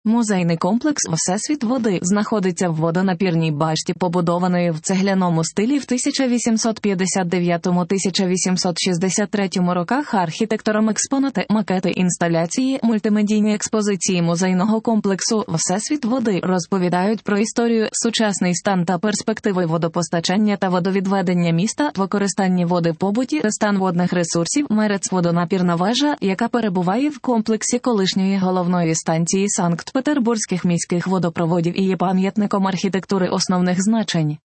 Музейний комплекс «Всесвіт води» знаходиться в водонапірній башті, побудованої в цегляному стилі в 1859-1863 роках архітектором. Експонати, макети, інсталяції, мультимедійні експозиції музейного комплексу «Всесвіт води» розповідають про історію, сучасний стан та перспективи водопостачання та водовідведення міста, використання води в побуті, стан водних ресурсів. Мерец – водонапірна вежа, яка перебуває в комплексі колишньої головної станції Санкт-Петербурзьких міських водопроводів і є пам'ятником архітектури основних значень.